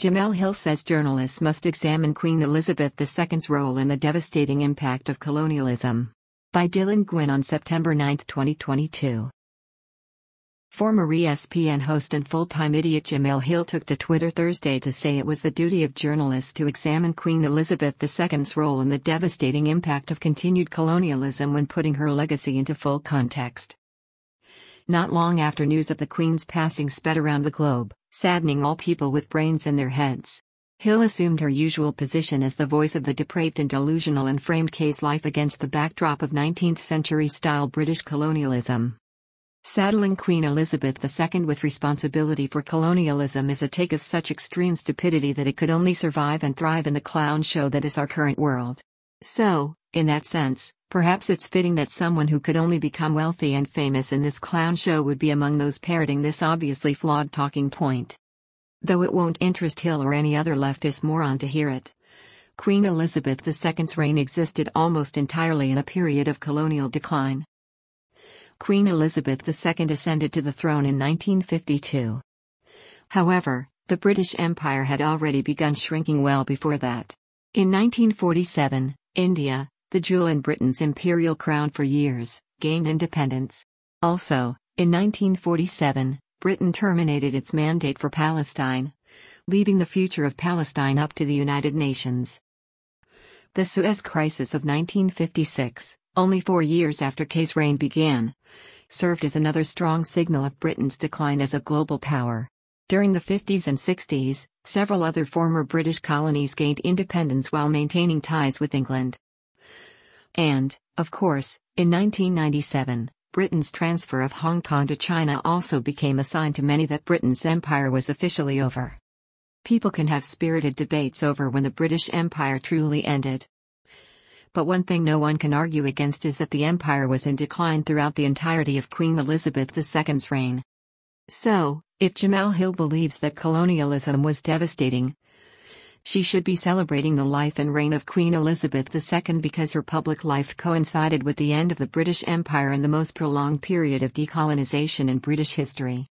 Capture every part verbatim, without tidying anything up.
Jemele Hill says journalists must examine Queen Elizabeth the Second's role in the devastating impact of colonialism. By Dylan Gwynn on September ninth, twenty twenty-two. Former E S P N host and full-time idiot Jemele Hill took to Twitter Thursday to say it was the duty of journalists to examine Queen Elizabeth the Second's role in the devastating impact of continued colonialism when putting her legacy into full context. Not long after news of the Queen's passing sped around the globe, saddening all people with brains in their heads, Hill assumed her usual position as the voice of the depraved and delusional and framed case life against the backdrop of nineteenth century-style British colonialism. Saddling Queen Elizabeth the Second with responsibility for colonialism is a take of such extreme stupidity that it could only survive and thrive in the clown show that is our current world. So, in that sense, perhaps it's fitting that someone who could only become wealthy and famous in this clown show would be among those parroting this obviously flawed talking point. Though it won't interest Hill or any other leftist moron to hear it. Queen Elizabeth the Second's reign existed almost entirely in a period of colonial decline. Queen Elizabeth the Second ascended to the throne in nineteen fifty-two. However, the British Empire had already begun shrinking well before that. In nineteen forty-seven, India, the jewel in Britain's imperial crown for years, gained independence. Also, in nineteen forty-seven, Britain terminated its mandate for Palestine, leaving the future of Palestine up to the United Nations. The Suez Crisis of nineteen fifty-six, only four years after Kay's reign began, served as another strong signal of Britain's decline as a global power. During the fifties and sixties, several other former British colonies gained independence while maintaining ties with England. And, of course, in nineteen ninety-seven, Britain's transfer of Hong Kong to China also became a sign to many that Britain's empire was officially over. People can have spirited debates over when the British Empire truly ended. But one thing no one can argue against is that the empire was in decline throughout the entirety of Queen Elizabeth the Second's reign. So, if Jemele Hill believes that colonialism was devastating, she should be celebrating the life and reign of Queen Elizabeth the Second because her public life coincided with the end of the British Empire and the most prolonged period of decolonization in British history.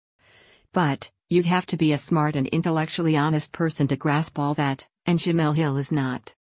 But, you'd have to be a smart and intellectually honest person to grasp all that, and Jemele Hill is not.